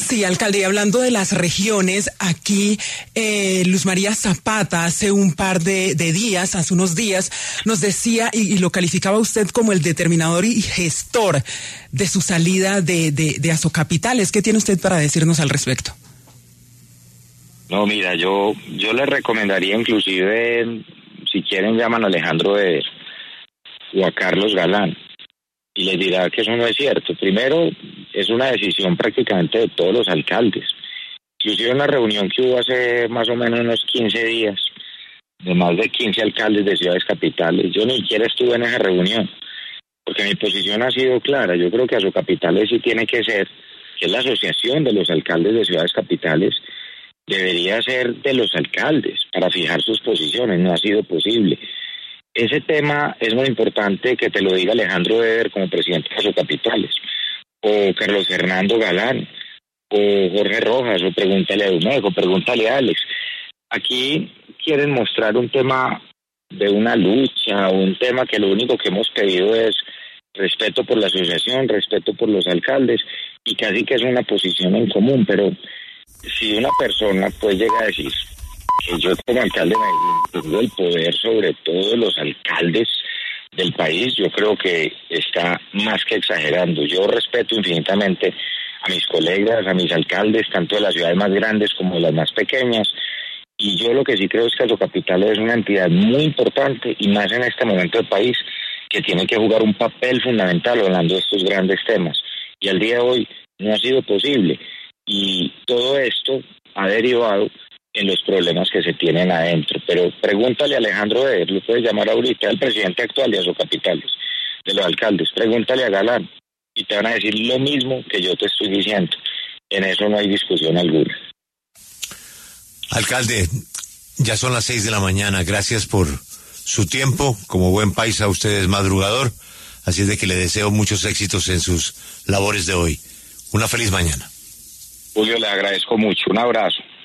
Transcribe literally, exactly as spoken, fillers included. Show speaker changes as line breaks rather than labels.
Sí, alcalde, y hablando de las regiones, aquí eh, Luz María Zapata hace un par de, de días, hace unos días, nos decía y, y lo calificaba usted como el determinador y gestor de su salida de, de, de Asocapitales. ¿Qué tiene usted para decirnos al respecto?
No, mira, yo yo le recomendaría inclusive, si quieren llaman a Alejandro Eder o a Carlos Galán y les dirá que eso no es cierto. Primero, es una decisión prácticamente de todos los alcaldes. Inclusive una reunión que hubo hace más o menos unos quince días, de más de quince alcaldes de ciudades capitales. Yo ni siquiera estuve en esa reunión, porque mi posición ha sido clara. Yo creo que Asocapitales sí tiene que ser, que es la asociación de los alcaldes de ciudades capitales, debería ser de los alcaldes para fijar sus posiciones. No ha sido posible. Ese tema es muy importante que te lo diga Alejandro Eder como presidente de Asocapitales, o Carlos Fernando Galán, o Jorge Rojas, o pregúntale a Dumejo, pregúntale a Alex. Aquí quieren mostrar un tema de una lucha, un tema que lo único que hemos pedido es respeto por la asociación, respeto por los alcaldes, y casi que es una posición en común. Pero si una persona pues llega a decir que yo como alcalde de Medellín tengo el poder sobre todos los alcaldes del país, yo creo que está más que exagerando. Yo respeto infinitamente a mis colegas, a mis alcaldes, tanto de las ciudades más grandes como de las más pequeñas, y yo lo que sí creo es que Asocapitales es una entidad muy importante, y más en este momento del país, que tiene que jugar un papel fundamental hablando de estos grandes temas, y al día de hoy no ha sido posible. Y todo esto ha derivado en los problemas que se tienen adentro. Pero pregúntale a Alejandro Eder, lo puedes llamar ahorita, el presidente actual de Asocapitales, de los alcaldes. Pregúntale a Galán y te van a decir lo mismo que yo te estoy diciendo. En eso no hay discusión alguna.
Alcalde, ya son las seis de la mañana. Gracias por su tiempo. Como buen paisa, usted es madrugador. Así es de que le deseo muchos éxitos en sus labores de hoy. Una feliz mañana.
Julio, le agradezco mucho. Un abrazo.